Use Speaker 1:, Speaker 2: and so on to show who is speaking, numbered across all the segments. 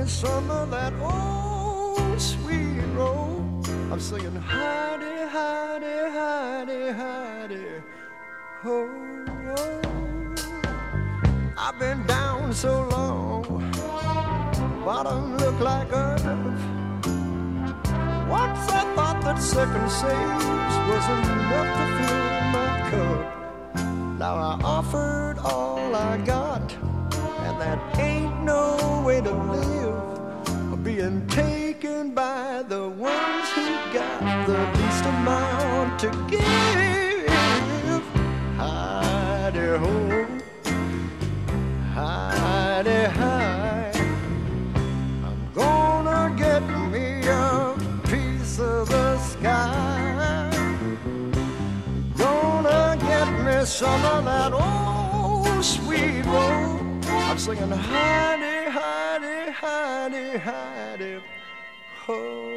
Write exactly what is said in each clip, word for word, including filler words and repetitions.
Speaker 1: me some of that old sweet roll. I'm singing Heidi, Heidi, Heidi, Heidi, ho, oh. I've been down so long, bottom look like earth. Once I thought that second saves was enough to fill my cup. Now I offered all I got, and that ain't no way to live, being taken by the ones who got the least amount to give. Heidi ho, Heidi hi, I'm gonna get me a piece of the sky. Gonna get me some of that old sweet roll. I'm singing Heidi, Heidi, Heidi, Heidi, ho.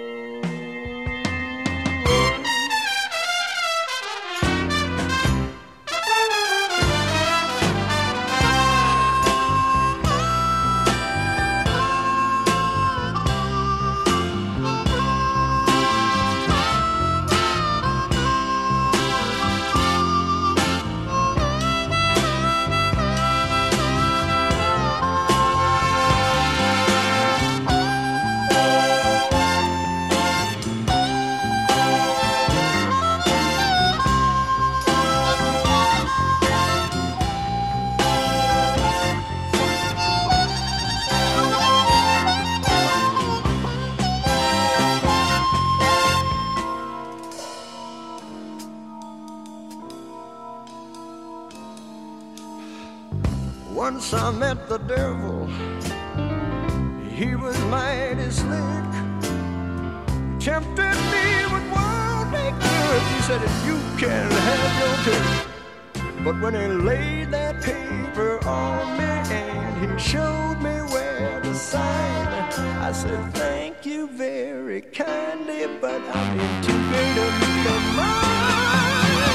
Speaker 1: Once I met the devil, he was mighty slick. Tempted me with worldly goods. He said, you can have your pick. But when he laid that paper on me and he showed me where to sign, I said, thank you very kindly, but I'm in too great a need of mine.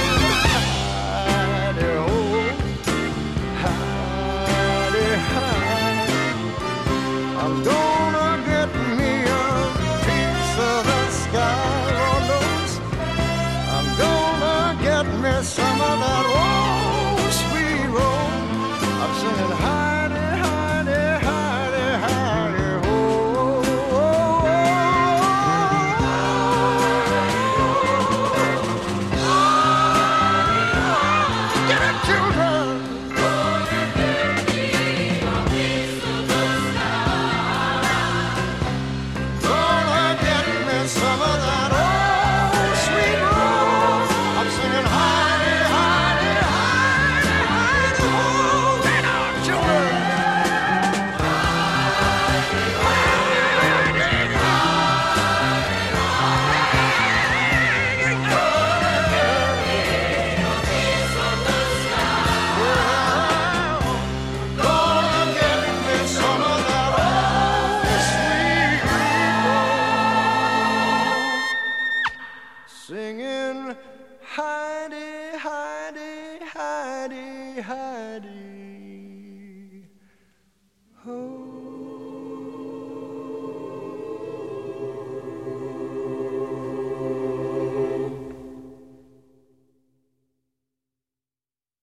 Speaker 1: I'm gonna get me a piece of the sky, Lord knows. I'm gonna get me some of that old sweet roll. I'm singing Heidi, Heidi, Heidi, Heidi, ho, oh, oh. Get it, children! Some of that old sweet roll. I'm singing Heidi, Heidi, Heidi, Heidi, ho. Lay down, children. Heidi, Heidi, Heidi, gonna get me some of that old sweet roll. Singing Heidi.